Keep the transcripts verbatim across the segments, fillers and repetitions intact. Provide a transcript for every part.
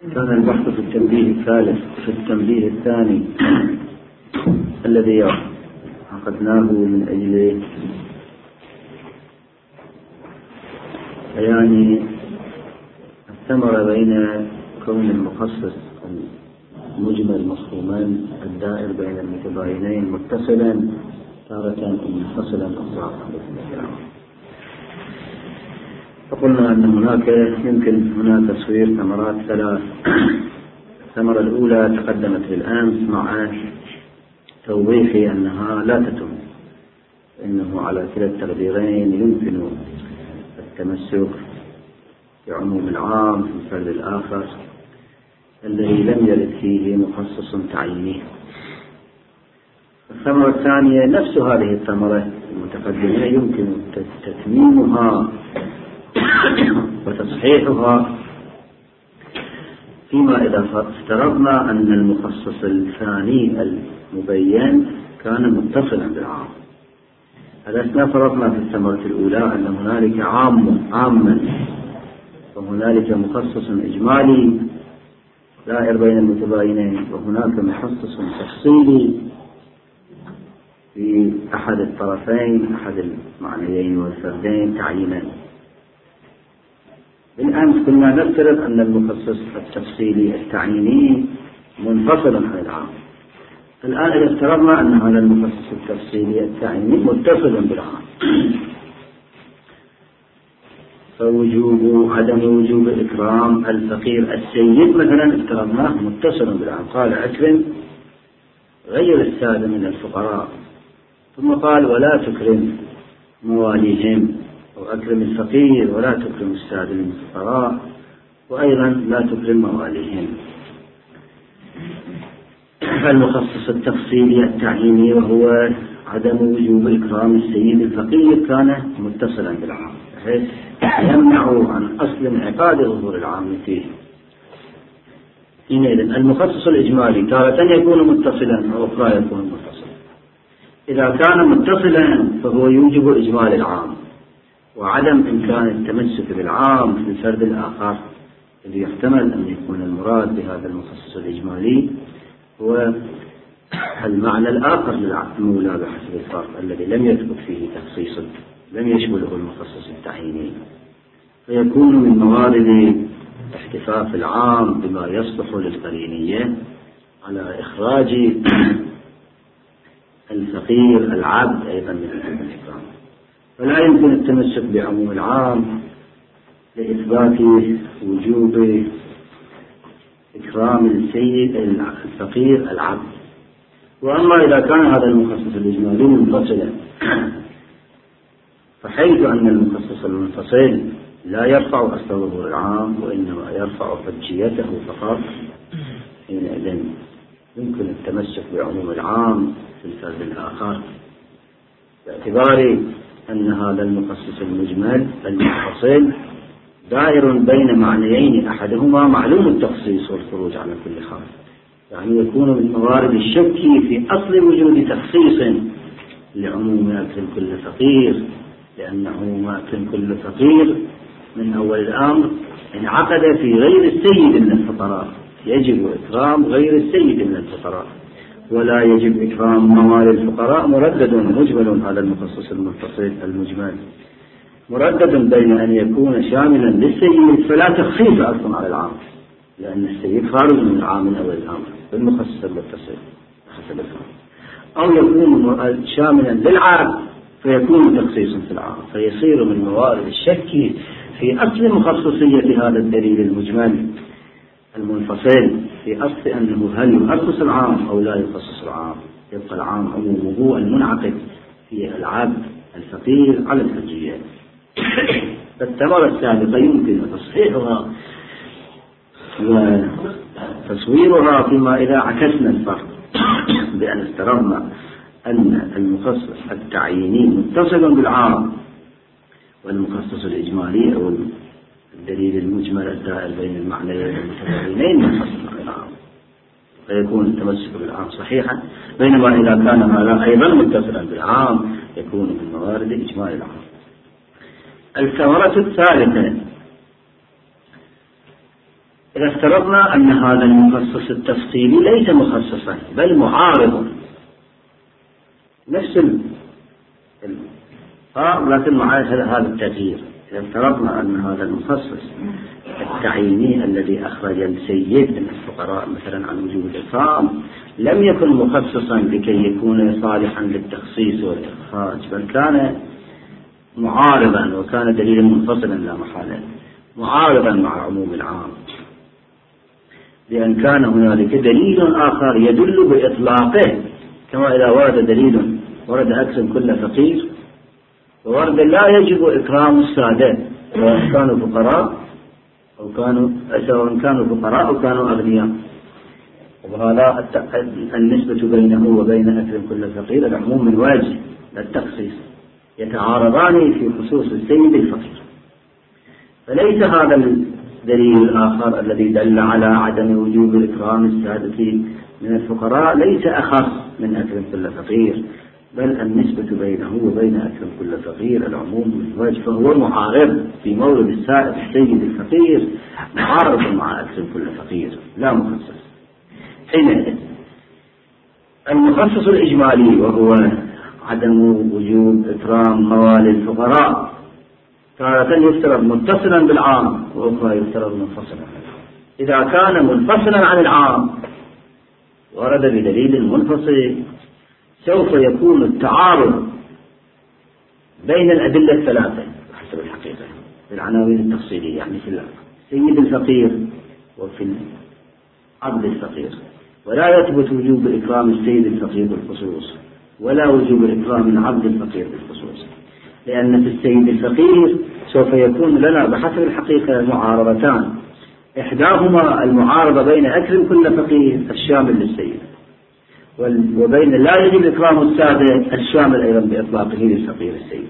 كان البحث في التنبيه الثالث في التنبيه الثاني الذي عقدناه من أجل بيان الثمرة بين كون المخصص المجمل مفهوما الدائر بين المتباينين متصلا تارة منفصلا أخرى. فقلنا أن هناك يمكن هنا تصوير ثمرات ثلاث. الثمرة الأولى تقدمت بالأمس مع توضيح أنها لا تتم، إنه على كلا التقديرين يمكن التمسك بعموم العام في الفرد الآخر الذي لم يرد فيه مخصص تعييني. الثمرة الثانية نفس هذه الثمرة المتقدمة يمكن تتميمها وتصحيحها فيما إذا افترضنا أن المخصص الثاني المبين كان متصلا بالعام. ألسنا فرضنا في الثمرة الأولى أن هنالك عام عاما وهنالك مخصص إجمالي دائر بين المتباينين وهناك مخصص تفصيلي في أحد الطرفين أحد المعنيين والفردين تعيينا. بالأمس كنا نفترض أن المخصص التفصيلي التعييني منفصل عن العام. الآن إذا افترضنا أن هذا المخصص التفصيلي التعييني متصل بالعام، فوجوب عدم وجوب إكرام الفقير السيد مثلا افترضناه متصل بالعام. قال أكرم غير السادة من الفقراء، ثم قال ولا تكرم مواليهم، أو أكرم الفقير ولا تكرم السادة من الفقراء، وأيضا لا تكرم مواليهم. فالمخصص التفصيلي التعييني وهو عدم وجوب إكرام السيد الفقير كان متصلا بالعام بحيث يمنع عن أصل انعقاد ظهور العام فيه. حينئذ المخصص الإجمالي تارة يكون متصلا وأخرى يكون متصلا. إذا كان متصلا فهو يوجب إجمال العام وعدم إمكان التمسك بالعام في الفرد الآخر، الذي يحتمل أن يكون المراد بهذا المخصص الإجمالي هو المعنى الآخر للمولى بحسب الفرد الذي لم يثبت فيه تخصيص لم يشمله المخصص التعييني، فيكون من موارد احتفاف العام بما يصلح للقرينية على إخراج الفقير العبد أيضا من الإكرام. فلا يمكن التمسك بعموم العام لإثبات وجوب إكرام السيد الفقير العبد. وأما إذا كان هذا المخصص الإجمالي منفصلا، فحيث أن المخصص المنفصل لا يرفع أصل ظهور العام وإنما يرفع حجيته فقط، حينئذ يمكن التمسك بعموم العام في الفرد الآخر باعتبار أن هذا المخصص المجمل المنفصل دائر بين معنيين أحدهما معلوم التخصيص والخروج على كل خاص، يعني يكون من موارد الشك في أصل وجود تخصيص لعموم أكرم كل فقير، لأن عموم أكرم كل فقير من أول الأمر انعقد في غير السيد من الفقراء، يجب إكرام غير السيد من الفقراء ولا يجب إكرام موالي الفقراء. مردد مجمل هذا المخصص المتصل المجمل مردد بين أن يكون شاملا للسيد فلا تخصيص أصلا على العام، لأن السيد خارج من العام من أول الأمر بالمخصص المتصل حسب الفرد، أو يكون شاملا للعام فيكون تخصيصا في العام، فيصير من موارد الشك في أصل مخصصية هذا الدليل المجمل المنفصل في أصل أنه هل يخصص العام أو لا يخصص العام، يبقى العام عمومه المنعقد في العبد الفقير على الحجية. فالثمرة السابقة يمكن تصحيحها وتصويرها فيما إذا عكسنا الفرق بأن افترضنا أن المخصص التعييني متصل بالعام والمخصص الإجمالي أو الدليل المجمل الدائر بين المعنيين المتباينين منفصل عن العام، فيكون التمسك بالعام صحيحا، بينما إذا كان هذا أيضا متصلا بالعام يكون من موارد إجمال العام. الثمرة الثالثة إذا افترضنا أن هذا المخصص التفصيلي ليس مخصصا بل معارض نفس ال آه لكن مع هذا التغيير، إذا افترضنا أن هذا المخصص التعييني الذي أخرج السيد من الفقراء مثلا عن وجوب الإكرام لم يكن مخصصا لكي يكون صالحا للتخصيص والإخراج، بل كان معارضا وكان دليلا منفصلا لا محالة، معارضا مع عموم العام، لأن كان هنالك دليل آخر يدل بإطلاقه، كما إذا ورد دليل ورد أكرم كل فقير، وورد لا يجب إكرام السادة سواء كانوا فقراء أو كانوا سواء كانوا فقراء أو كانوا أغنياء، وهذا النسبة بينه وبين أكرم كل فقير العموم من واجب للتخصيص، يتعارضان في خصوص السيد الفقير. فليس هذا الدليل الآخر الذي دل على عدم وجوب إكرام السادة من الفقراء ليس أخص من أكرم كل فقير، بل النسبة بينه وبين أكرم كل فقير العموم من وجه، فهو معارض في مورد السيد الفقير، معارض مع أكرم كل فقير لا مخصص. حينئذ المخصص الإجمالي وهو عدم وجوب إكرام موالي الفقراء تارة يفترض متصلا بالعام وأخرى يفترض منفصلا عن العام. إذا كان منفصلا عن العام ورد بدليل منفصل سوف يكون التعارض بين الأدلة الثلاثة حسب الحقيقة في العناوين التفصيلية، يعني في السيد الفقير وفي العبد الفقير، ولا يثبت وجوب إكرام السيد الفقير بالخصوص ولا وجوب إكرام العبد الفقير بالخصوص، لأن في السيد الفقير سوف يكون لنا بحسب الحقيقة معارضتان، إحداهما المعارضة بين أكرم كل فقير الشامل للسيد، وبين لا يجب إكرام السادة الشامل أيضا بإطلاقه للفقير السيد،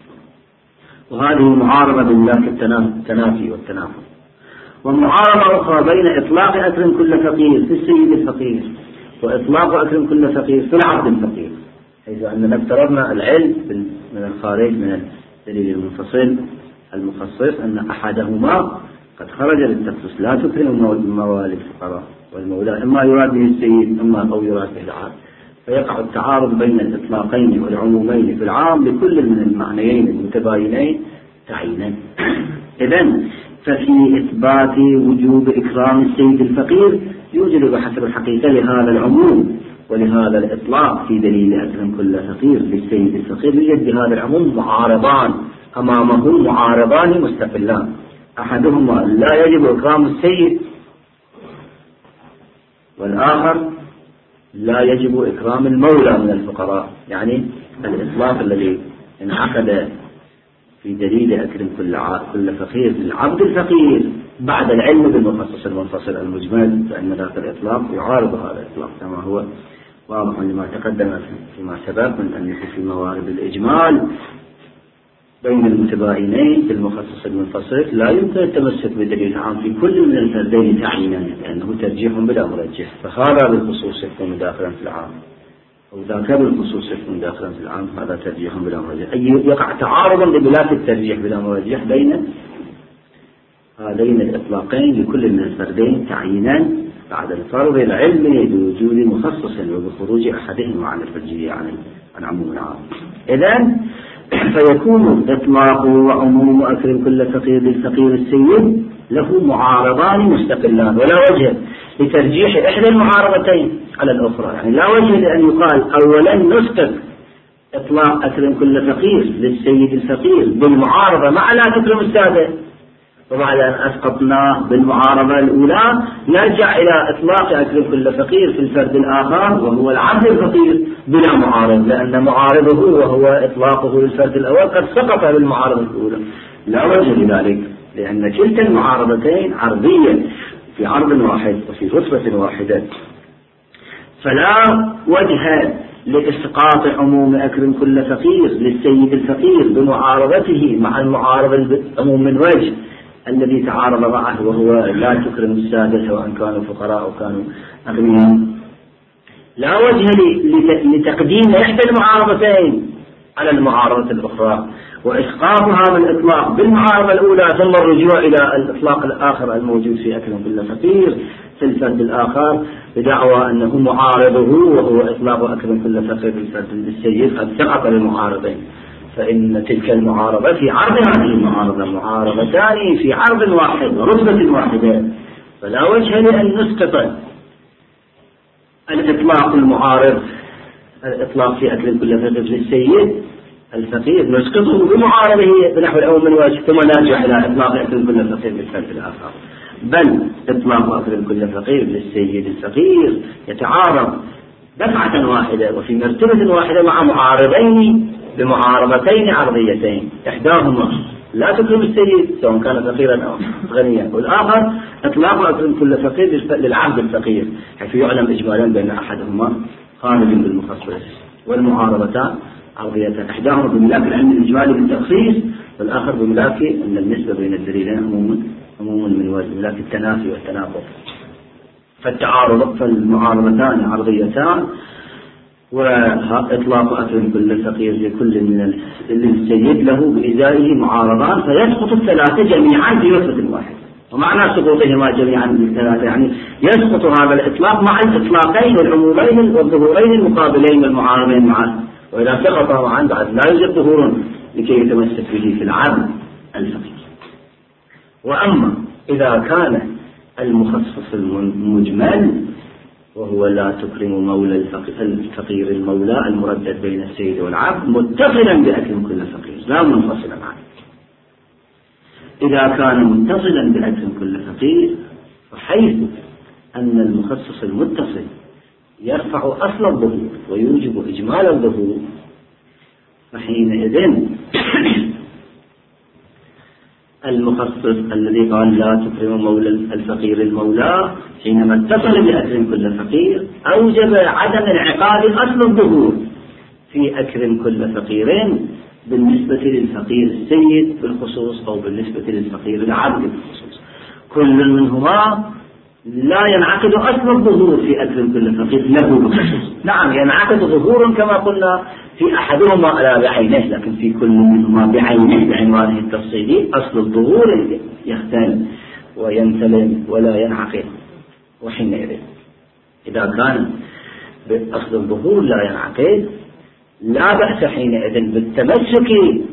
وهذه معارضة بالله التنافي والتنافي. ومعارضة أخرى بين إطلاق أكرم كل فقير في السيد الفقير وإطلاق أكرم كل فقير في العبد الفقير، حيث أننا افترضنا العلم من الخارج من الدليل المنفصل المخصص أن أحدهما قد خرج للتخصيص، لا تكرم موالي الفقراء والمولى إما يراد به السيد إما أو يراد به العام، فيقع التعارض بين الإطلاقين والعمومين في العام لكل من المعنيين المتباينين تعيينا. إذن ففي إثبات وجوب إكرام السيد الفقير يوجد بحسب الحقيقة لهذا العموم ولهذا الإطلاق في دليل أكرم كل فقير للسيد الفقير يوجد بهذا العموم معارضان أمامه، معارضان مستقلان، أحدهما لا يجب إكرام السيد والآخر لا يجب إكرام المولى من الفقراء، يعني الإطلاق الذي انعقد في دليل أكرم كل كل فقير للعبد الفقير بعد العلم بالمخصص المنفصل المجمل، فإن ذاك الإطلاق يعارض هذا الإطلاق كما هو واضح لما تقدم فيما سبق من أنه في موارد الإجمال بين المتباينين في المخصص المنفصل لا يمكن التمسك بالدليل العام في كل من الفردين تعيينا، لأنه ترجيح بلا مرجح، فهذا بالخصوص يكون داخلا في العام وذاك بالخصوص يكون داخلا في العام، هذا ترجيح بلا مرجح، أي يقع تعارضا ببلاك الترجيح بلا مرجح بين هذين الإطلاقين لكل من الفردين تعيينا بعد الفرض العلمي بوجود مخصص وبخروج أحدهما عن الفرجية عن عن عموم العام. إذن فيكون إطلاق وعموم أكرم كل فقير للفقير السيد له معارضان مستقلان، ولا وجه لترجيح إحدى المعارضتين على الأخرى، يعني لا وجه لأن يقال أولا نسقط إطلاق أكرم كل فقير للسيد الفقير بالمعارضة مع لا تكرم السادة، وبعد أن أسقطناه بالمعارضة الأولى نرجع إلى إطلاق أكرم كل فقير في الفرد الآخر وهو العبد الفقير بلا معارض، لأن معارضه وهو إطلاقه للفرد الأول قد سقط بالمعارضة الأولى، لا وجه لذلك لأن كلتا المعارضتين عرضية في عرض واحد وفي رتبة واحدة، فلا وجه لإسقاط عموم أكرم كل فقير للسيد الفقير بمعارضته مع المعارض العموم من وجه الذي تعارض معه وهو لا تكرم السادة سواء كانوا فقراء أو كانوا أغنياء، لا وجه لتقديم إحدى المعارضتين على المعارضة الأخرى، وإسقاطها بالإطلاق بالمعارضة الأولى ثم الرجوع إلى الإطلاق الآخر الموجود في أكرم كل فقير في الفرد الآخر بدعوى أنه معارضه وهو إطلاق أكرم كل فقير في الفرد السيد قد سقط للمعارضين، فإن تلك المعارضة في عرض هذه المعارضة معارضتان في عرض واحد رتبة واحدة، فلا وجه لأن نسقط الإطلاق المعارض الإطلاق في أكرم كل فقير للسيد الفقير نسقطه بمعارضه بنحو الأول من وجه ثم نرجع إلى إطلاق أكرم كل فقير بالفرد الآخر، بل إطلاق أكرم كل فقير للسيد الفقير يتعارض دفعة واحدة وفي مرتبة واحدة مع معارضين بمعارضتين عرضيتين، إحداهما لا تكرم السيد سواء كان فقيرا أو غنيا، والآخر إطلاق أكرم كل فقير للعبد الفقير، حيث يعلم إجمالا بأن أحدهما خارج بالمخصص والمعارضتان عرضيتان، إحداهما بملاك العلم الإجمالي بالتخصيص والآخر بملاك أن النسبة بين الدليلين عموما عموما من وجه ملاك التنافي والتناقض، فالتعارض فالمعارضتان عرضيتان، وإطلاق أكرم كل فقير لكل من السيد له بإزائه معارضان فيسقط الثلاثة جميعا في وثبة واحد. ومعنى سقوطهما جميعا بالثلاثة يعني يسقط هذا الإطلاق مع الإطلاقين العمومين والظهورين المقابلين والمعارضين معا، وإذا سقطا معا بعد لا يوجد ظهور لكي يتمسك به في العبد الفقير. وأما إذا كان المخصص المجمل وهو لا تكرم مولى الفقير المولى المردد بين السيد والعبد متصلا بأكرم كل فقير لا منفصلا عنه، إذا كان متصلا بأكرم كل فقير فحيث أن المخصص المتصل يرفع أصل الظهور ويوجب إجمال الظهور، فحينئذ المخصص الذي قال لا تكرم مولى الفقير المولى حينما اتصل بأكرم كل فقير أوجب عدم انعقاد أصل الظهور في أكرم كل فقير بالنسبة للفقير السيد بالخصوص أو بالنسبة للفقير العبد بالخصوص، كل منهما لا ينعقد أصل الظهور في أكرم كل فقير له بالخصوص. نعم ينعقد ظهور كما قلنا في أحدهما لا بعينه، لكن في كل منهما بعينه بعنوانه التفصيلي أصل الظهور يختل وينتلم ولا ينعقد. وحينئذ إذا كان بأصل الظهور لا ينعقد لا بأس حينئذ بالتمسك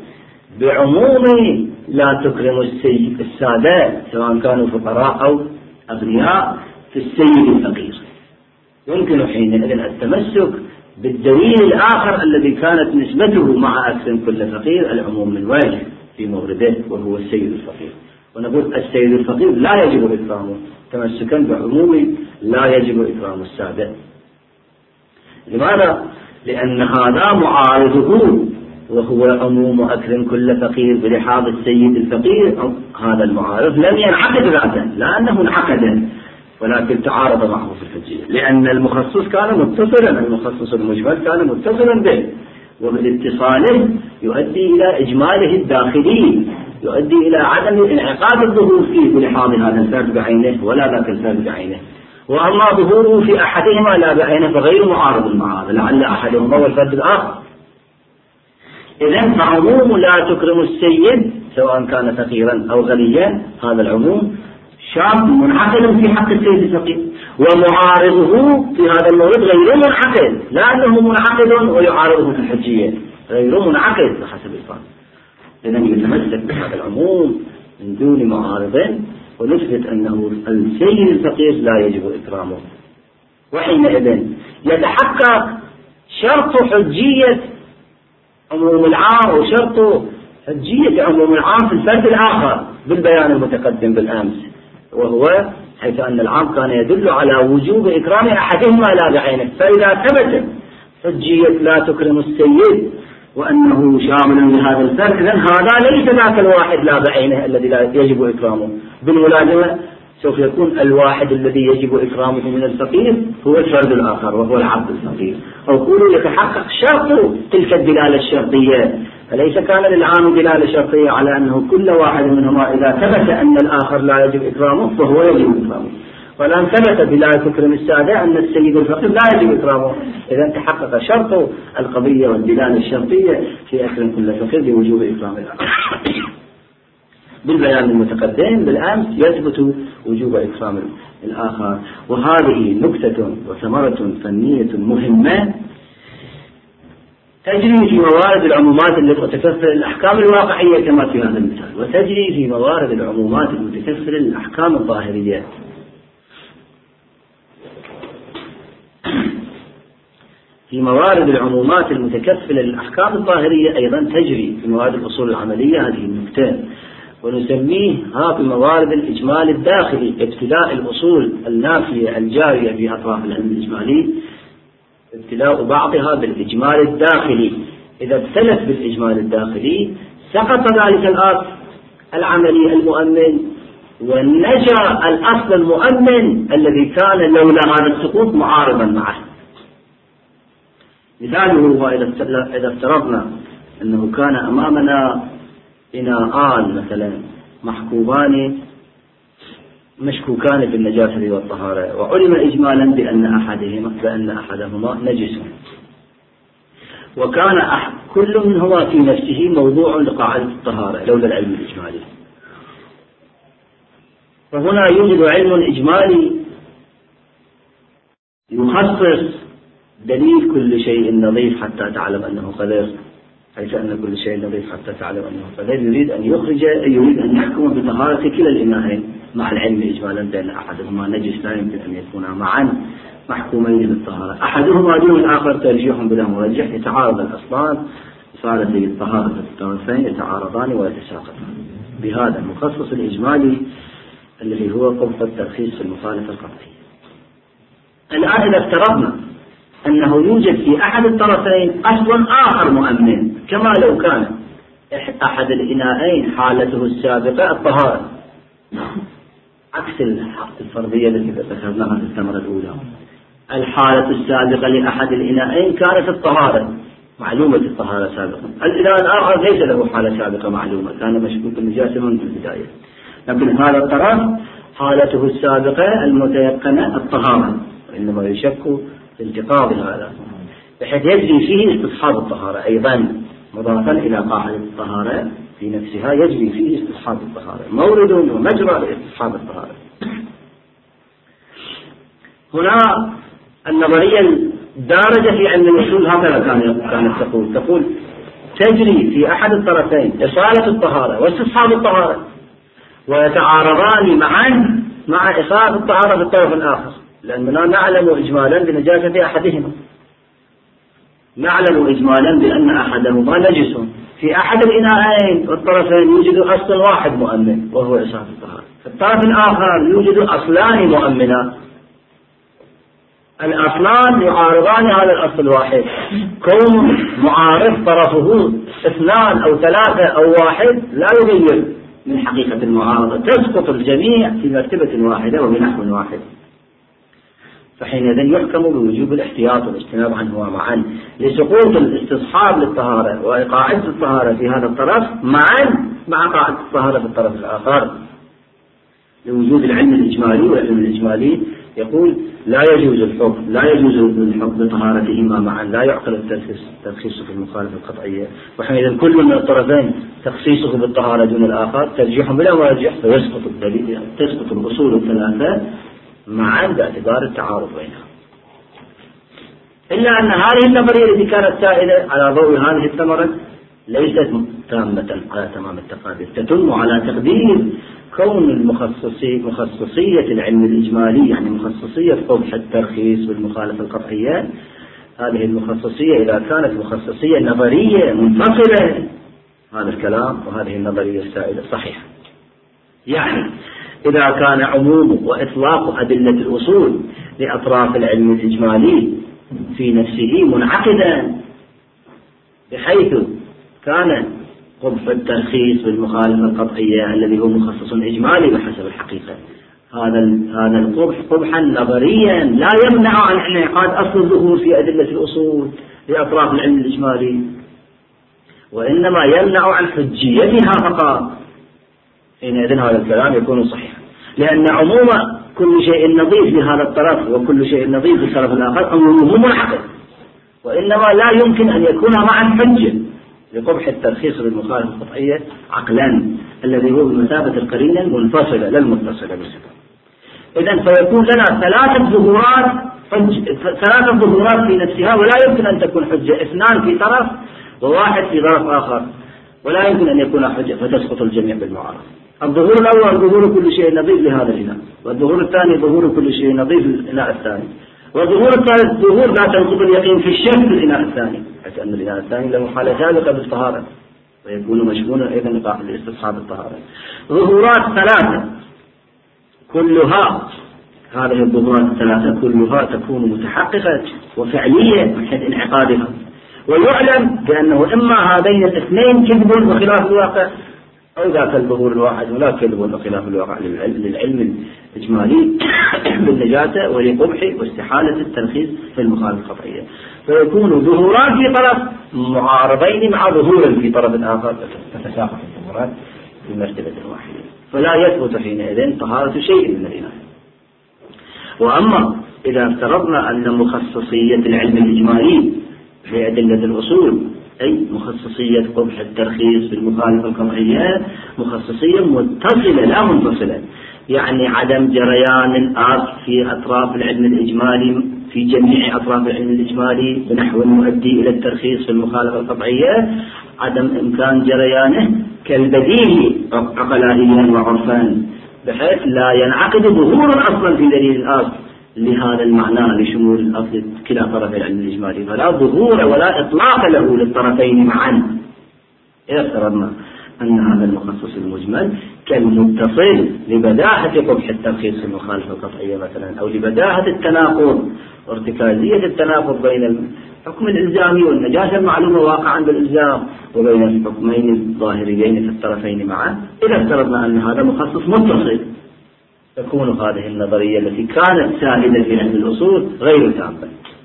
بعموم لا تكرم السيد السادة سواء كانوا فقراء أو أغنياء في السيد الفقير، يمكن حينئذ التمسك بالدليل الآخر الذي كانت نسبته مع أكرم كل فقير العموم من وجه في مورده وهو السيد الفقير، ونقول السيد الفقير لا يجب إكرامه تمسكا بعموم لا يجب إكرام السادة. لماذا؟ لأن هذا معارضه وهو عموم أكرم كل فقير بلحاظ السيد الفقير، أو هذا المعارض لم ينعقد ذاتا لأنه انعقد ولكن تعارض معه في الحجية، لأن المخصص كان متصلا المخصص المجمل كان متصلا به، وبالاتصال يؤدي إلى إجماله الداخلي يؤدي إلى عدم انعقاد الظهور فيه بلحاظ هذا الفرد بعينه ولا ذاك الفرد بعينه. وأما ظهوره في أحدهما لا بعينه فغير معارض مع هذا، لعل أحدهما والفرد الآخر. إذن فعموم لا تكرم السيد سواء كان فقيرا أو غنيا هذا العموم شرط منعقد في حق السيد الفقير، ومعارضه في هذا المورد غير منعقد لأنه منعقد ويعارضه في الحجية غير منعقد بحسب الفرد. إذن يتمسك بهذا العموم من دون معارض ونثبت أنه السيد الفقير لا يجب إكرامه، وحينئذ يتحقق شرط حجية عموم العام وشرط حجية عموم العام في الفرد الآخر بالبيان المتقدم بالأمس، وهو حيث أن العام كان يدل على وجوب إكرام أحدهما لا بعينه، فإذا ثبت حجية لا تكرم السيد وأنه شامل لهذا الفرد إذن هذا ليس ذاك الواحد لا بعينه الذي لا يجب إكرامه، بالملازمة سوف يكون الواحد الذي يجب إكرامه من الفقير هو الفرد الآخر وهو العبد الفقير، أو قولوا يتحقق شرط تلك الدلالة الشرطية، فليس كان للعام دلالة شرطية على أنه كل واحد منهما إذا ثبت أن الآخر لا يجب إكرامه فهو يجب إكرامه، فلان ثبت بلا تكرم السادة أن السيد الفقير لا يجب إكرامه، إذا تحقق شرط القضية والدلالة الشرطية في أكرم كل فقير بوجوب إكرام الآخر. بالبيان المتقدم بالأمس يثبت وجوب إكرام الآخر. وهذه نكتة وثمرة فنية مهمة تجري في موارد العمومات التي تتكفل الأحكام الواقعية كما في هذا المثال، وتجري في موارد العمومات المتكفلة للأحكام الظاهرية. في موارد العمومات المتكفلة للأحكام الظاهرية أيضا تجري في موارد الأصول العملية هذه النكتة، ونسميه ها بموارد الإجمال الداخلي، ابتلاء الأصول النافية الجارية في أطراف العلم الإجمالي، ابتلاء بعضها بالإجمال الداخلي. إذا ابتلت بالإجمال الداخلي سقط ذلك الأصل العملي المؤمن، ونجا الأصل المؤمن الذي كان لولا هذا السقوط معارضا معه. مثاله هو إذا افترضنا أنه كان أمامنا إناءان مثلا محكومان مشكوكان بالنجاسة والطهارة، وعلم إجمالا بأن أحدهما بأن أحدهما نجس، وكان أحد كل منهما في نفسه موضوع لقاعدة الطهارة لولا العلم الإجمالي. فهنا يوجد علم إجمالي يخصص دليل كل شيء نظيف حتى تعلم أنه قذر، حيث أن كل شيء نظيف حتى تعلم أنه قذر، يريد أن يخرج يريد أن يحكم بطهارة كلا الإناءين مع العلم إجمالا بأن أحدهما نجس لا يمكن أن يكونا معا محكومين بالطهارة، أحدهما دون الآخر ترجيح بلا مرجح، يتعارض الأصلان صارت الطهارة الطرفين يتعارضان ويتساقطان. بهذا المخصص الإجمالي الذي هو قبض الترخيص في المخالفة القطعية. الآن إذا افترضنا أنه يوجد في أحد الطرفين أصل آخر مؤمن، كما لو كان أحد الإناءين حالته السابقة الطهارة، عكس الفرضية التي ذكرناها في الثمرة الأولى، الحالة السابقة لأحد الإناءين كانت الطهارة معلومة الطهارة سابقا، الإناء الآخر ليس له حالة سابقة معلومة، كان مشكوك النجاسة منذ البداية، لكن هذا الطرف حالته السابقة المتيقنة الطهارة، وإنما يشك في انتقاض هذا، بحيث يجري فيه استصحاب الطهارة أيضا مضافا إلى قاعدة الطهارة في نفسها، يجري فيه استصحاب الطهارة، مورد ومجرى لاستصحاب الطهارة. هنا النظرية الدارجة في علم الأصول هكذا كانت تقول تقول تجري في أحد الطرفين إصالة الطهارة واستصحاب الطهارة، ويتعارضان معا مع إصالة الطهارة في الطرف الآخر، لأننا نعلم إجمالا بنجاسة أحدهما، نعلم إجمالا بأن أحدهما نجس في أحد الإناءين، والطرفين يوجد أصل واحد مؤمن وهو إصالة الطهارة، في الطرف الآخر يوجد أصلان مؤمنان، الأصلان يعارضان هذا الأصل الواحد، كون معارض طرفه اثنان أو ثلاثة أو واحد لا يغير من حقيقة المعارضة، تسقط الجميع في مرتبة واحدة وبنحو واحد، فحينئذ يحكم بوجوب الاحتياط والاجتناب عنه معا لسقوط الاستصحاب للطهارة وقاعدة الطهارة في هذا الطرف معا مع قاعدة الطهارة في الطرف الآخر، لوجود العلم الإجمالي، والعلم الإجمالي يقول لا يجوز الحكم لا يجوز الحكم بطهارتهما معا، لا يعقل الترخيص في المخالفة القطعية، وحينئذ كل من الطرفين تخصيصه بالطهارة دون الآخر ترجيح بلا مرجح، فيسقط الدليل، تسقط الأصول الثلاثة معا باعتبار التعارض بينها. إلا أن هذه النظرية التي كانت سائلة على ضوء هذه الثمرة ليست تامة على تمام التقدير، تتم على تقدير كون المخصصي مخصصية العلم الإجمالي، يعني مخصصية قبح الترخيص بالمخالفة القطعية، هذه المخصصية إذا كانت مخصصية نظرية منفصلة، هذا الكلام وهذه النظرية السائلة صحيحة. يعني إذا كان عموم وإطلاق أدلة الأصول لأطراف العلم الإجمالي في نفسه منعقدا، بحيث كان قبح الترخيص بالمخالفة القطعية الذي هو مخصص إجمالي بحسب الحقيقة، هذا هذا القبح قبحا نظريا لا يمنع عن انعقاد أصل الظهور في أدلة الأصول لأطراف العلم الإجمالي، وإنما يمنع عن حجيتها فقط. حينئذ هذا الكلام يكون صحيحا، لأن عموم كل شيء نظيف لهذا الطرف وكل شيء نظيف للطرف الآخر أمره منعقد، وإنما لا يمكن أن يكون معا حجة لقبح الترخيص بالمخالفة القطعية عقلا الذي هو بمثابة القرينة المنفصلة لا المتصلة بالصفة. إذن فيكون لنا ثلاثة ظهورات ثلاثة ظهورات في نفسها، ولا يمكن أن تكون حجة، اثنان في طرف وواحد في طرف آخر، ولا يمكن أن يكون حجة فتسقط الجميع بالمعارضة. الظهور الأول ظهور كل شيء نظيف لهذا الإناء، والظهور الثاني ظهور كل شيء نظيف للإناء الثاني، والظهور الثالث ظهور لا تنقض اليقين في الشك للإناء الثاني، حيث أن الإناء الثاني له حالة سابقة بالطهارة ويكون مشمولا أيضا لاستصحاب الطهارة. ظهورات ثلاثة كلها، هذه الظهورات الثلاثة كلها تكون متحققة وفعلية من حيث انعقادها، ويعلم بأنه إما هذين الاثنين كذب وخلاف الواقع، أو ذاك الظهور الواحد ولا كذب وخلاف الواقع للعلم الإجمالي بالنجاة ولقبح واستحالة الترخيص في المخالفة القطعية، فيكون ظهوران في طرف معارضين مع ظهور في طرف آخر، تتساقط الظهورات في مرتبة واحدة، فلا يثبت حينئذ طهارة شيء من الإناء. وأما إذا افترضنا أن مخصصية العلم الإجمالي لأدلة الأصول، أي مخصصية قبح الترخيص بالمخالفة القطعية مخصصية متصلة لا منفصلة، يعني عدم جريان الآب في أطراف العلم الإجمالي في جميع أطراف العلم الإجمالي بنحو مؤدي إلى الترخيص في المخالفة القطعية، عدم إمكان جريانه كالبديهي عقلائيا وعرفان، بحيث لا ينعقد ظهور أصلا في دليل الآب لهذا المعنى لشمول الأصل كلا طرف العلم الإجمالي، فلا ظهور ولا إطلاق له للطرفين معا. إذا افترضنا أن هذا المخصص المجمل كالمتصل لبداهة قبح الترخيص في المخالفة القطعية مثلا، أو لبداهة التناقض وارتكازية التناقض بين الحكم الإلزامي والنجاسة المعلومة واقعا بالإلزام وبين الحكمين الظاهريين في الطرفين معا، إذا افترضنا أن هذا مخصص متصل تكون هذه النظرية التي كانت سائدة في علم الأصول غير تامة.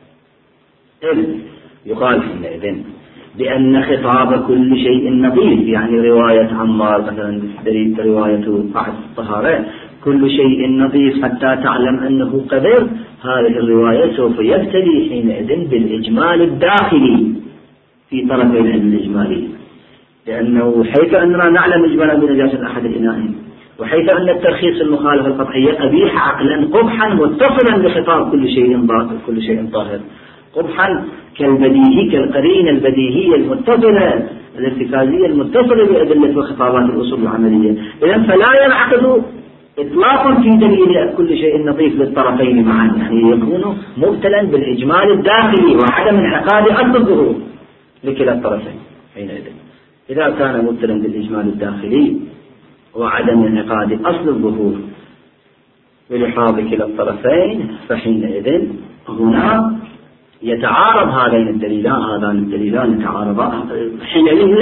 إذ يقال حينئذ بأن خطاب كل شيء نظيف، يعني رواية عمار مثلا رواية بعد الطهارة كل شيء نظيف حتى تعلم أنه قدر، هذه الرواية سوف يبتلي حينئذ بالإجمال الداخلي في طرفي العلم الإجمالي، لأنه حيث أننا نعلم إجمالا بنجاسة أحد الإناءين، وحيث أن الترخيص المخالفة القطعية قبيح عقلا قبحا متصلا بخطاب كل شيء باطل كل شيء طاهر، قبحا كالبديهي كالقرينة البديهية المتصلة الارتكازية المتصلة بأدلة وخطابات الأصول العملية. إذن فلا ينعقد إطلاقا في دليل كل شيء نظيف للطرفين معا، يعني يكون مبتلا بالإجمال الداخلي وعدم انعقاد أصل الظهور لكلا الطرفين. حينئذ إذا كان مبتلا بالإجمال الداخلي وعدم انعقاد أصل الظهور بلحاظ كلا الطرفين، فحينئذ هنا يتعارض هذين الدليلان هذان الدليلان يتعارضان، حينئذ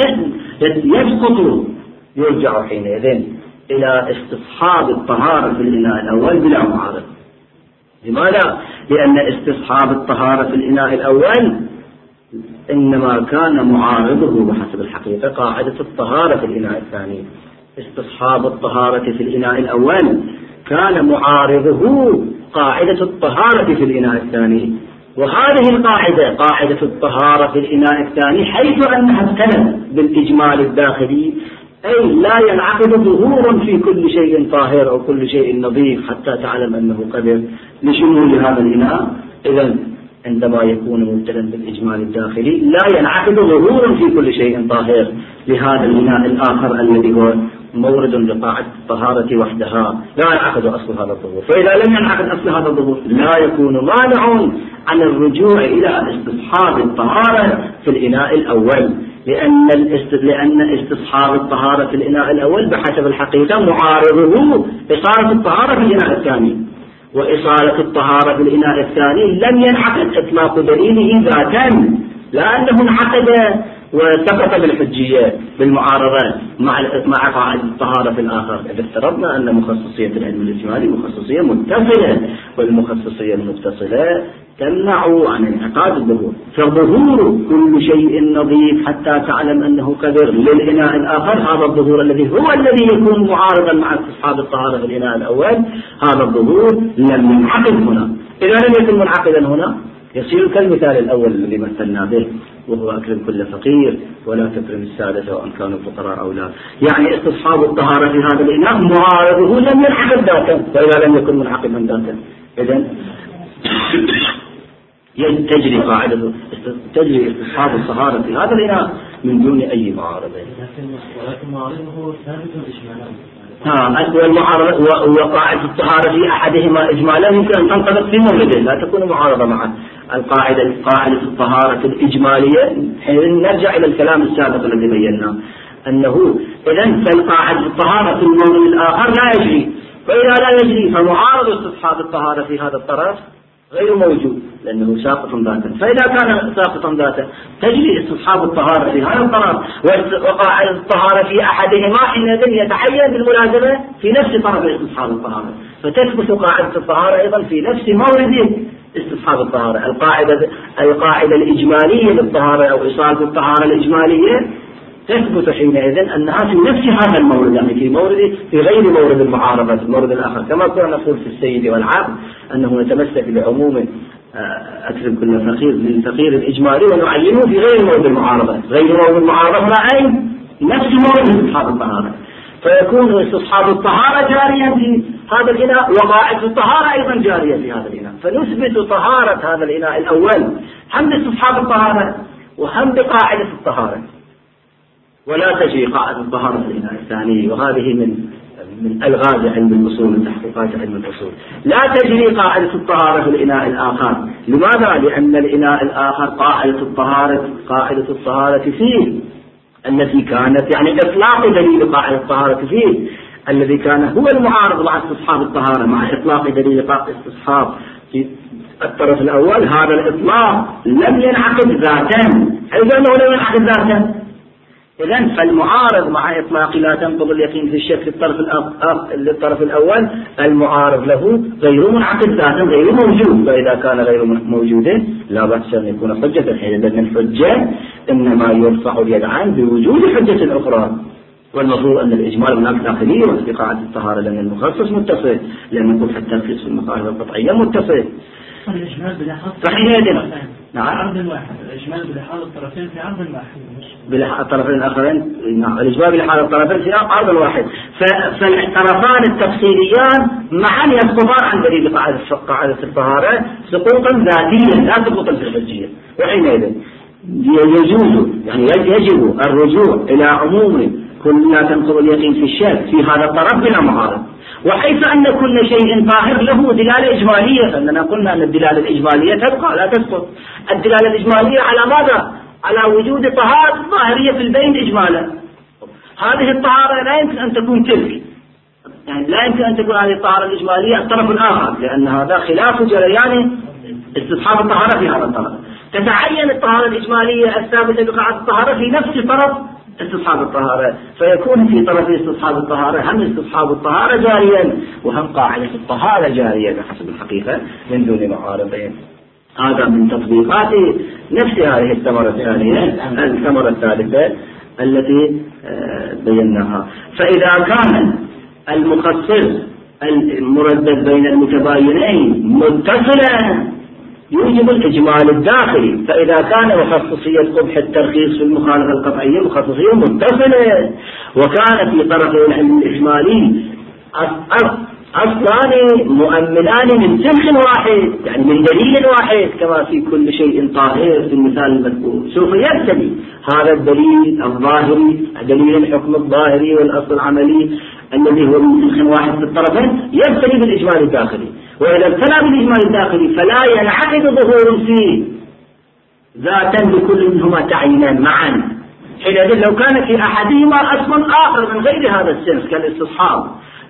يسقط يرجع حينئذ إلى استصحاب الطهارة في الإناء الأول بلا معارضة. لماذا؟ لأن استصحاب الطهارة في الإناء الأول إنما كان معارضه بحسب الحقيقة قاعدة الطهارة في الإناء الثاني. استصحاب الطهارة في الإناء الأول كان معارضه قاعدة الطهارة في الإناء الثاني، وهذه القاعدة قاعدة الطهارة في الإناء الثاني حيث أنها ابتلت بالإجمال الداخلي، أي لا ينعقد ظهور في كل شيء طاهر أو كل شيء نظيف حتى تعلم أنه قدر لشمول هذا الإناء. إذن عندما يكون مبتلا بالإجمال الداخلي لا ينعقد ظهور في كل شيء طاهر لهذا الإناء الآخر الذي هو مورد لقاعدة الطهارة وحدها، لا ينعقد أصل هذا الظهور. فإذا لم ينعقد أصل هذا الظهور لا يكون مانع عن الرجوع إلى استصحاب الطهارة في الإناء الأول، لأن لأن استصحاب الطهارة في الإناء الأول بحسب الحقيقة معارضه إصالة الطهارة في الإناء الثاني، وإصالة الطهارة في الإناء الثاني لم ينعقد إطلاق دليله ذاتا، لأنه انعقد وسقط بالحجية بالمعارضة مع مع قاعدة الطهارة في الآخر. إذا افترضنا أن مخصصية العلم الإجمالي مخصصية متصلة، والمخصصية المتصلة تمنع عن انعقاد الظهور. فظهور كل شيء نظيف حتى تعلم أنه كدر للإناء الآخر، هذا الظهور الذي هو الذي يكون معارضا مع استصحاب الطهارة في الإناء الأول، هذا الظهور لم ينعقد هنا. إذا لم يكن منعقدا هنا يصير كالمثال الأول الذي مثلنا به، وهو أكرم كل فقير ولا تكرم السادة سواء كانوا فقراء أو لا. يعني استصحاب الطهارة في هذا الإناء معارضه لم ينعقد ذاتا، وإذا لم يكن منعقدا ذاتا إذن تجري قاعدة تجري استصحاب الطهارة في هذا الإناء من دون أي معارضة. ولكن معارضه ثابت إجمالا. ها والمعارضة وقاعدة الطهارة في أحدهما إجمالا يمكن أن تنطبق في مورده، لا تكون معارضة مع القاعدة قاعدة الطهارة الإجمالية. حين نرجع إلى الكلام السابق الذي بيناه أنه إذن فالقاعدة الطهارة في المورد الآخر لا يجري، فإذا لا يجري فمعارض استصحاب الطهارة في هذا الطرف غير موجود لأنه ساقط ذاتا. فإذا كان ساقطا ذاتا تجري استصحاب الطهارة في هذا الطرف، وقاعدة الطهارة في أحدهما حينئذ يتحين بالملازمة في نفس طرف استصحاب الطهارة، فتثبت قاعدة الطهارة أيضا في نفس مورد استصحاب الطهارة. القاعدة القاعدة الإجمالية للطهارة أو إصالة الطهارة الإجمالية تثبت حينئذ أنها في نفس هذا المورد، يعني في مورد في غير مورد المعارضة في المورد الآخر، كما كنا نقول في السيد والعبد أنه نتمسك بعموم أكرم كل فقير للفقير الإجمالي ونعلمه في غير مورد المعارضة. غير مورد المعارضة لا أي نفس مورد استصحاب الطهارة، فيكون استصحاب الطهارة جاريا في هذا الإناء وقاعدة الطهارة أيضا جارية في هذا الإناء، فنثبت طهارة هذا الإناء الأول هم باستصحاب الطهارة وهم بقاعدة الطهارة، ولا تجري قاعدة الطهارة في الإناء الثاني. وهذه من من ألغاز علم الأصول من تحقيقات علم الأصول. لا تجري قاعدة الطهارة في الإناء الآخر. لماذا؟ لأن الإناء الآخر قاعدة الطهارة قاعدة الطهارة فيه التي كانت يعني إطلاق دليل قاعدة الطهارة فيه الذي كان هو المعارض مع استصحاب الطهارة، مع إطلاق دليل قاعدة استصحاب في الطرف الأول. هذا الإطلاق لم ينعقد ذاتا، إذا أنه لم ينعقد ذاتا إذن فالمعارض مع إطلاق لا تنقض اليقين في الشك في الطرف الطرف الأول المعارض له غير منعقد ذاتا غير موجود، وإذا كان غير موجود لا بأس أن يكون حجة حين لأن الحجة إنما يرفع اليدعان بوجود حجة أخرى. والمفروض أن الإجمال هناك داخلية وفي قاعدة الطهارة لأن المخصص متصل، لأن نقول حتى الترخيص في المقاعد القطعية متصل. الإجمال بلحاظ فحينئذ نعم عرض واحد، الإجمال بلحاظ الطرفين في عرض واحد، بلحاظ الطرفين الآخرين. نعم الإجمال بلحاظ الطرفين في عرض واحد، فالطرفان التفصيليان معا يسقطان عن دليل قاعدة الطهارة سقوطا ذاتيا لا سقوطا في الحجية. وحينئذ يجوز يعني يجب الرجوع إلى عموم كل لا تنقض اليقين في الشك في هذا الطرف بلا معارض، وحيث أن كل شيء طاهر له دلالة إجمالية، فإننا قلنا أن الدلالة الإجمالية تبقى لا تسقط. الدلالة الإجمالية على ماذا؟ على وجود طهارة ظاهرية في البين إجمالا. هذه الطهارة لا يمكن أن تكون تلك، يعني لا يمكن أن تكون هذه الطهارة الإجمالية الطرف الآخر، لأن هذا خلاف جريان استصحاب الطهارة في هذا الطرف. تتعين الطهارة الإجمالية الثابتة بقاعدة الطهارة في نفس طرف استصحاب الطهارة، فيكون في طرف استصحاب الطهارة هم استصحاب الطهارة جاريا وهم قاعدة الطهارة جارية بحسب الحقيقة من دون معارضين. هذا من تطبيقات نفس هذه الثمرة الثانية الثمرة الثالثة التي بيناها. فإذا كان المخصص المردد بين المتباينين متصلا يوجب الإجمال الداخلي، فإذا كان مخصصية قبح الترخيص في المخالفة القطعية مخصصية متصلة وكان في طرفه العلم الإجمالي أصلان مؤمنان من سلخ واحد يعني من دليل واحد كما في كل شيء طاهر في المثال المذكور، سوف يبتدي هذا الدليل الظاهري دليل الحكم الظاهري والأصل العملي الذي هو من سلخ واحد في الطرفين يبتدي بالإجمال الداخلي. وإذا ابتلى بالإجمال الداخلي فلا ينعقد ظهور فيه ذاتا لكل منهما تعيينا معا. حينئذ لو كان في أحدهما أصل آخر من غير هذا السلخ كالاستصحاب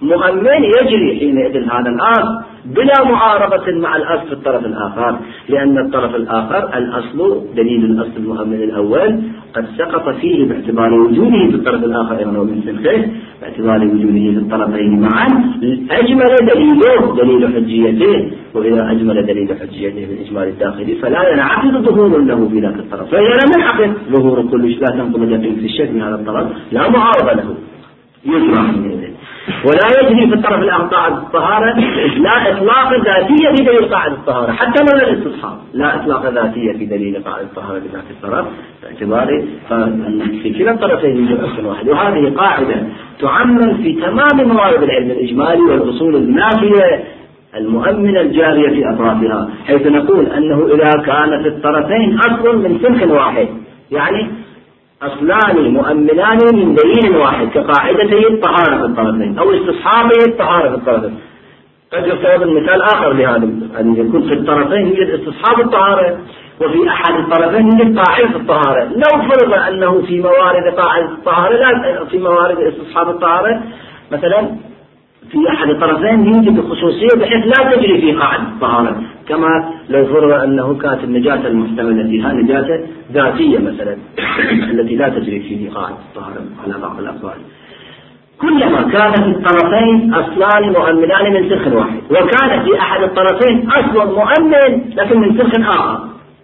مؤمن يجري حينئذ هذا الأصل بلا معارضة مع الأصل في الطرف الآخر، لأن الطرف الآخر الأصل دليل الأصل المؤمن الأول قد سقط فيه باعتبار وجوده في الطرف الآخر أيضا من سنخه، باعتبار وجوده في الطرفين معا أجمل دليله دليل حجيته، وإذا أجمل دليل حجيته بالإجمال الداخلي فلا ينعقد ظهور له في ذاك الطرف، فإذا لم ينعقد ظهور كل لا تنقل يقين في الشك من هذا الطرف لا معارضة له يجرى حينئذ. ولا يجري في الطرف الآخر قاعدة الطهارة لا إطلاق ذاتية في دليل قاعدة الطهارة حتى من الاستصحاب، لا إطلاق ذاتية في دليل قاعدة الطهارة بذات الطرف باعتبار فأن في كلا الطرفين يوجد أصل واحد. وهذه قاعدة تعمم في تمام موارد العلم الإجمالي والأصول النافية المؤمنة الجارية في أطرافها، حيث نقول أنه إذا كانت الطرفين أصل من سنخ واحد، يعني أصلان مؤمنان من دليل واحد كقاعدتي الطهارة في الطرفين أو استصحابي الطهارة في الطرفين. قد يفترض المثال آخر لهذا أن يكون في الطرفين يوجد استصحاب الطهارة وفي أحد الطرفين يوجد قاعدة الطهارة. لو فرض أنه في موارد قاعدة الطهارة لا في موارد استصحاب الطهارة مثلا في أحد الطرفين يوجد خصوصية بحيث لا تجري في قاعدة الطهارة، كما لو فرض أنه كانت النجاسة المحتملة فيها نجاسة ذاتية مثلا التي لا تجري فيه قاعدة الطهارة على بعض الأقوال. كلما كانت الطرفين أصلان مؤمنان من سنخ واحد، وكان في أحد الطرفين أصل مؤمن لكن من سنخ آخر،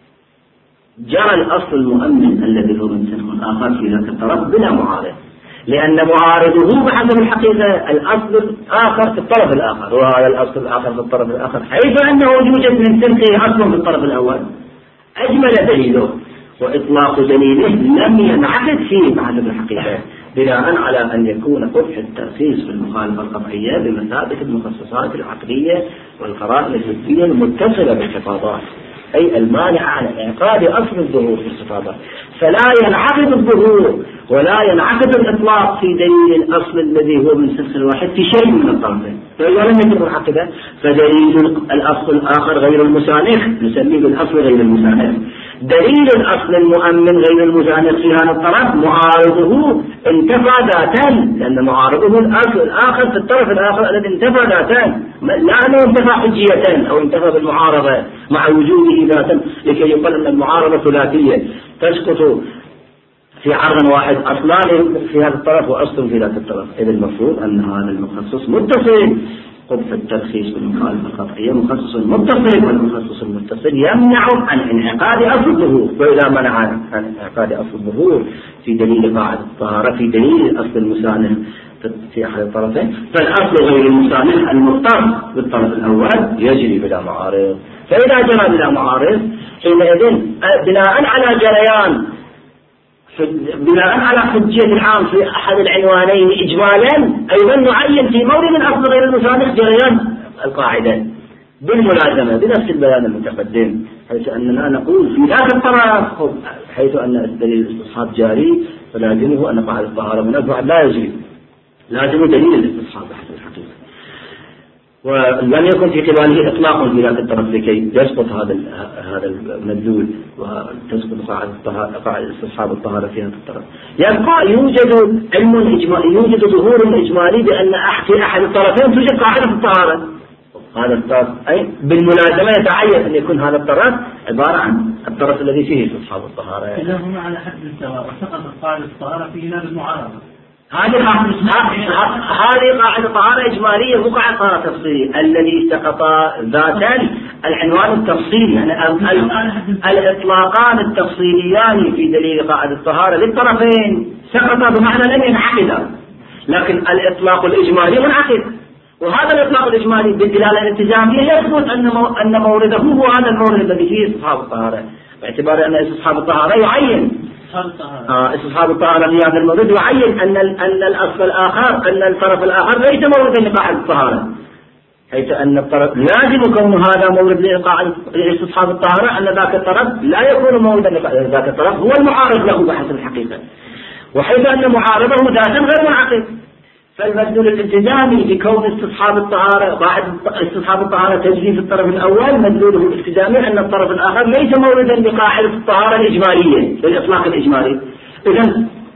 جرى الأصل المؤمن الذي هو من سنخ آخر في ذاك الطرف بلا معارض، لأن معارضه بحسب الحقيقة الأصل الآخر في الطرف الآخر، وهذا الأصل الآخر في الطرف الآخر حيث أنه يوجد من سنخه أصل في الطرف الأول أجمل دليله، وإطلاق دليله لم ينعقد فيه بحسب الحقيقة، بناء على أن يكون قبح التأسيس في المخالفة القطعية بمثابة المخصصات العقلية والقرائن الحسية المتصلة بالخطابات، أي المانعة عن انعقاد أصل الظهور في الخطابات، فلا ينعقد الظهور ولا ينعقد الإطلاق في دليل الأصل الذي هو من سنخ الواحد في شيء من الطرفين، فإذا لم يكن منعقدا فدليل الأصل الآخر غير المسانخ نسميه بالأصل غير المسانخ. دليل الأصل المؤمن غير المسانخ في هذا الطرف معارضه انتفى ذاتا، لأن معارضه الأصل الآخر في الطرف الآخر الذي انتفى ذاتا، لا أنه انتفى حجية أو انتفى بالمعارضة مع وجوده ذاتا، لكي يقال أن المعارضة ثلاثية تسقط في عرض واحد أصلان في هذا الطرف وأصل في ذات الطرف. إذا المفروض أن هذا المخصص متصل، قبح الترخيص بالمخالفة القطعية مخصص متصل، والمخصص المتصل يمنع عن انعقاد أصل الظهور، وإذا منع عن انعقاد أصل الظهور في دليل قاعدة الطهارة في دليل الأصل المسانخ في أحد الطرفين، فالأصل غير المسانخ المختص بالطرف الأول يجري بلا معارض. فإذا جرى بلا معارض حينئذ بناء على جريان بناء على حجية العام في أحد العنوانين إجمالا أيضا نعين في مورد الأصل غير المسانخ جريان القاعدة بالملازمة بنفس البيان المتقدم، حيث أننا نقول في ذاك الطرف حيث أن دليل الاستصحاب جاري فلازمه أن قاعدة الطهارة منفعة لا يجري، لازم دليل الاستصحاب بحسب الحقيقة، ولم يكن في قباله إطلاق في ذاك الطرف لكي يسقط هذا هذا المدلول وتسقط قاعدة قاعدة استصحاب الطهارة في هذا الطرف. يبقى يوجد علم إجمالي، يوجد ظهور إجمالي بأن في أحد الطرفين توجد قاعدة الطهارة، هذا الطرف أي بالملازمة يتعين أن يكون هذا الطرف عبارة عن الطرف الذي فيه استصحاب الطهارة. إذا هما على حد السواء وسقطت قاعدة الطهارة في هنا بالمعارضة. هذه هذه قاعدة طهارة إجمالية مو قاعدة طهارة تفصيلية، الذي سقط ذاتا العنوان التفصيلي، يعني الإطلاقان التفصيليان في دليل قاعدة الطهارة للطرفين سقط بمعنى لم ينعقدا، لكن الإطلاق الإجمالي منعقد، وهذا الإطلاق الإجمالي بالدلالة الالتزامية يثبت أن أن مورده هو هذا المورد الذي فيه استصحاب الطهارة، باعتبار أن استصحاب الطهارة يعين آه استصحاب الطهارة في هذا المورد يعين أن أن الأصل الآخر أن الطرف الآخر ليس موردا لقاعدة الطهارة، حيث أن الطرف لازم كون هذا مورد لقاعدة استصحاب الطهارة أن ذاك الطرف لا يكون موردا لقاعدة، ذاك الطرف هو المعارض له بحسب الحقيقة، وحيث أن معارضه ذاتا غير منعقد، فالمدلول الالتزامي بكون استصحاب الطهارة قاعدة استصحاب الطهارة تجري في الطرف الأول مدلوله الالتزامي أن الطرف الآخر ليس موردا لقاعدة الطهارة الإجمالية للإطلاق الإجمالي. إذن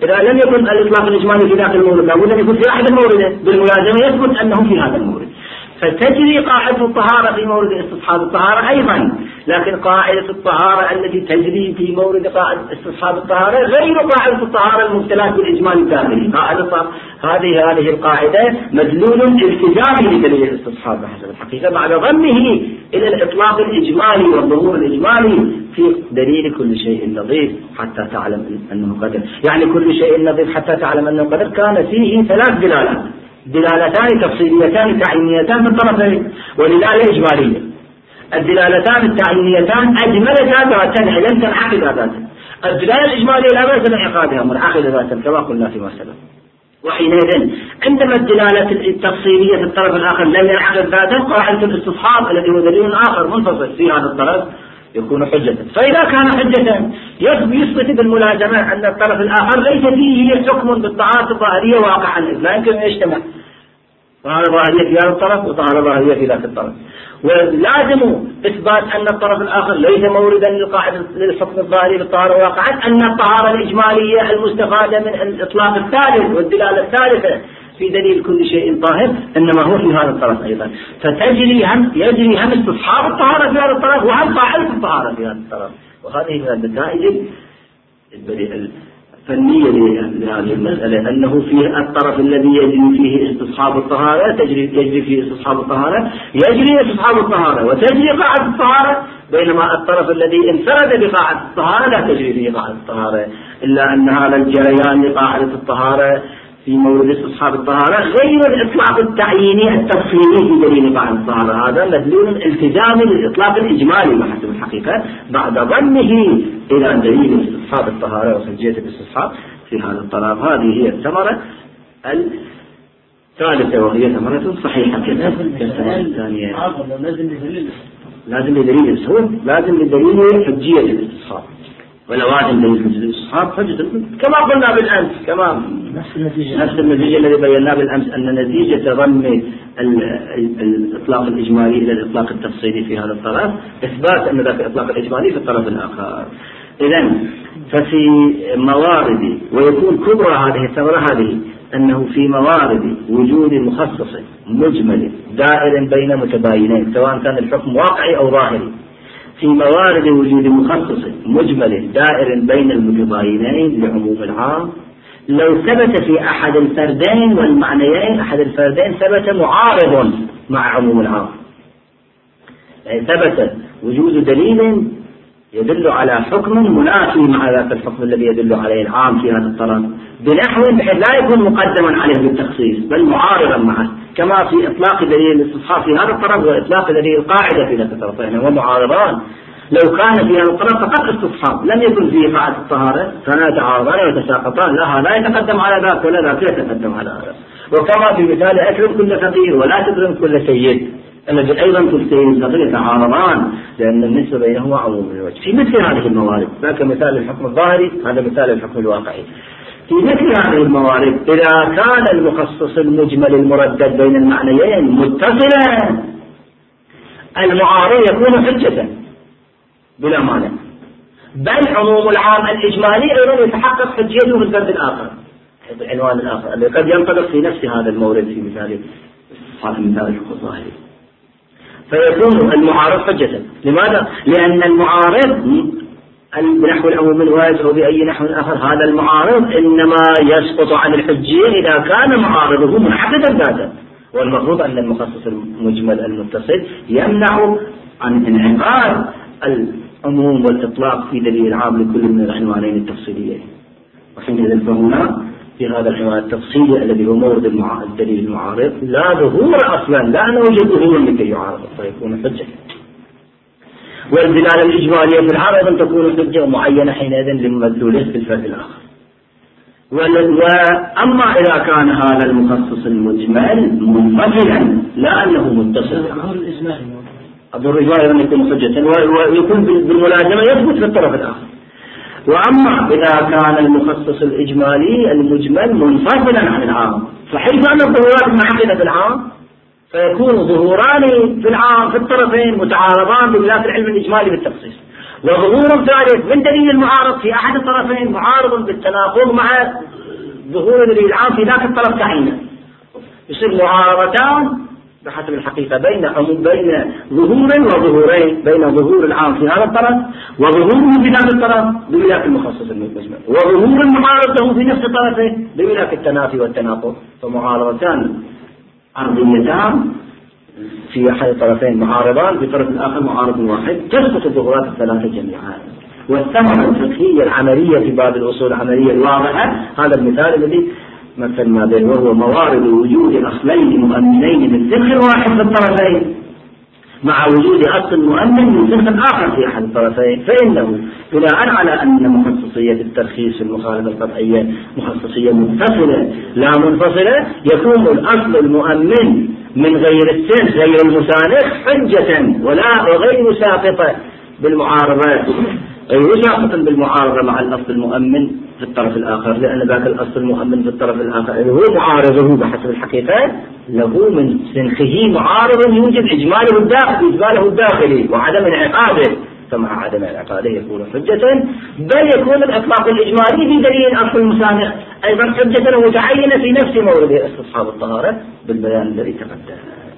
إذا لم يكن الإطلاق الإجمالي في ذاك المورد لابد أن يكون في أحد الموردين بالملازمة يثبت أنه في هذا المورد، فتجري قاعدة الطهارة في مورد استصحاب الطهارة أيضا، لكن قاعدة الطهارة التي تجري في مورد قاعدة استصحاب الطهارة غير قاعدة الطهارة المبتلاه بالإجمال الداخلي. قاعدة هذه هذه القاعدة مدلول التزامي لدليل الاستصحاب بحسب الحقيقة بعد ضمه إلى الإطلاق الإجمالي والظهور الإجمالي في دليل كل شيء نظيف حتى تعلم أنه قدر. يعني كل شيء نظيف حتى تعلم أنه قدر كان فيه ثلاث دلالات، دلالتان تفصيليتان تعيينيتان في الطرفين ودلالة إجمالية. الدلالتان التعيينيتان أجملتا ذاتا لم تنعقد ذاتا، الدلالة الإجمالية لا بأس من انعقادها منعقدة ذاتا كما قلنا فيما سبق. وحينئذ عندما الدلالة التفصيلية في الطرف الآخر لم ينعقد ذاتا قاعدة الاستصحاب الذي هو دليل آخر منفصل في هذا الطرف يكون حجة. فإذا كان حجة يثبت بالملازمة أن الطرف الآخر ليس فيه حكم بالطهارة الظاهرية واقعا، لا يمكن أن يجتمع طهارة ظاهرية في هذا الطرف وطهارة ظاهرية في ذاك الطرف، ولازم إثبات أن الطرف الآخر ليس موردا للقاعدة للحكم الظاهري بالطهارة واقعا، أن الطهارة الإجمالية المستفادة من الإطلاق الثالث والدلالة الثالثة في دليل كل شيء طاهر إنما هو في هذا الطرف أيضا، فتجري هم يجري هم استصحاب الطهارة في هذا الطرف وهم قاعدة الطهارة في هذا الطرف. وهذه من النتائج الفنية لهذه المسألة، أنه في الطرف الذي يجري فيه استصحاب الطهارة تجري يجري فيه استصحاب الطهارة يجري استصحاب الطهارة وتجري قاعدة الطهارة، بينما الطرف الذي انفرد بقاعدة الطهارة لا تجري فيه قاعدة الطهارة، إلا أن هذا الجريان لقاعدة الطهارة في مورد استصحاب الطهارة غير الإطلاق التعييني التفصيلي في دليل قاعدة الطهارة، هذا مدلول التزامي للإطلاق الإجمالي بحسب الحقيقة بعد ضمه إلى دليل استصحاب الطهارة وحجية الاستصحاب في هذا الطرف. هذه هي الثمرة الثالثة وهي ثمرة صحيحة كالثمرة الثانية. لازم لدليل هو لازم لدليل حجية الاستصحاب ولا واجب دليل حجية الاستصحاب حجة كما قلنا بالأمس، كما نفس النتيجة نفس النتيجة الذي بيناه بالأمس أن نتيجة ضم الإطلاق الإجمالي إلى الإطلاق التفصيلي في هذا الطرف إثبات أن ذاك الإطلاق الإجمالي في الطرف الآخر. إذن ففي موارد ويكون كبرى هذه الثمرة هذه أنه في موارد وجود مخصص مجمل دائر بين متباينين سواء كان الحكم واقعي أو ظاهري، في موارد وجود مخصص مجمل دائر بين المتباينين لعموم العام لو ثبت في أحد الفردين والمعنيين أحد الفردين ثبت معارض مع عموم العام، يعني ثبت وجود دليل يدل على حكم منافي مع ذاك الحكم الذي يدل عليه العام في هذا الطرف بنحو بحيث لا يكون مقدما عليه بالتخصيص بل معارضا معه، كما في إطلاق دليل الاستصحاب في هذا الطرف وإطلاق دليل القاعدة في ذاك الطرفين هو معارضان. لو كان في هذا الطرف فقط استصحاب لم يكن فيه قاعدة الطهارة كان يتعارضان ويتساقطان، لا لا يتقدم على ذاك ولا ذاك يتقدم على هذا. وكما في مثال أكرم كل فقير ولا تكرم كل سيد الذي أيضا كل سيد فقير يتعارضان لأن النسبة بينهما عموم الوجه. في مثل هذه الموارد ذاك مثال الحكم الظاهري هذا مثال الحكم الواقعي. في مثل هذه الموارد إذا كان المخصص المجمل المردد بين المعنيين متصلا المعارض يكون حجة بلا مانع، بل عموم العام الإجمالي أيضا يتحقق حجيته في الفرد الآخر العنوان الآخر الذي قد ينطبق في نفس هذا المورد في مثال صاحب مثال الحكم الظاهري، فيكون المعارض حجة. لماذا؟ لأن المعارض بنحو العموم الواجه وبأي نحو آخر هذا المعارض إنما يسقط عن الحجية إذا كان معارضه منعقدا ذاتا، والمفروض أن المخصص المجمل المتصل يمنع عن انعقاد العموم والإطلاق في دليل العام لكل من العنوانين التفصيليين. وحينئذ فهنا في هذا العنوان التفصيلي الذي هو مورد الدليل المعارض لا ظهور أصلا لا نوجد ظهور لكي يعارض فيكون حجة، والدلالة الإجمالية في العرض أن تكون حجة معينة حينئذ لمدلوله في الفرد الآخر. وأما إذا كان هذا المخصص المجمل منفصلا لا أنه متصل الظهور الإجمالي الظهور الإجمالي أن يكون حجة ويكون بالملازمة يثبت في الطرف الآخر. وأما إذا كان المخصص الإجمالي المجمل منفصلا عن العام فحيث أن الظهورات منعقدة في العام فيكون ظهوران في العام في الطرفين متعارضان بخلاف العلم الإجمالي بالتخصيص، وظهور ثالث من دليل المعارض في أحد الطرفين معارض بالتناقض مع ظهور الدليل العام في ذاك الطرف تعيينا، يصير معارضتان بحسب الحقيقة بين بين ظهور وظهورين، بين ظهور العام في هذا الطرف وظهوره في ذاك الطرف بملاك المخصص المجمل، وظهور المعارض له في نفس الطرفين بملاك التنافي والتناقض. فمعارضتان عرضيتان في أحد الطرفين معارضان، في الطرف الآخر معارض واحد، تسقط الظهورات الثلاثة جميعا. والثمرة الفقهية العملية في باب الأصول العملية الواضحة هذا المثال الذي مثلنا به، وهو موارد وجود أصلين مؤمنين من سلخ واحد في الطرفين مع وجود أصل مؤمن من سلخ آخر في أحد الطرفين، فإنه بناء على أن مخصصية الترخيص في المخالفة القطعية مخصصية متصلة لا منفصلة، يكون الأصل المؤمن من غير السلخ غير المسانخ حجة ولا وغير ساقطة بالمعارضة، غير ساقط بالمعارضة مع الأصل المؤمن في الطرف الآخر، لأن ذاك الأصل المؤمن في الطرف الآخر اللي هو معارضه بحسب الحقيقة له من سنخه معارض يوجد إجماله الداخلي إجماله الداخلي وعدم انعقاده، فمع عدم انعقاده يكون حجة، بل يكون الإطلاق الإجمالي في دليل الأصل المسانخ أيضا حجة ومتعينة في نفس مورد استصحاب الطهارة بالبيان الذي تقدم.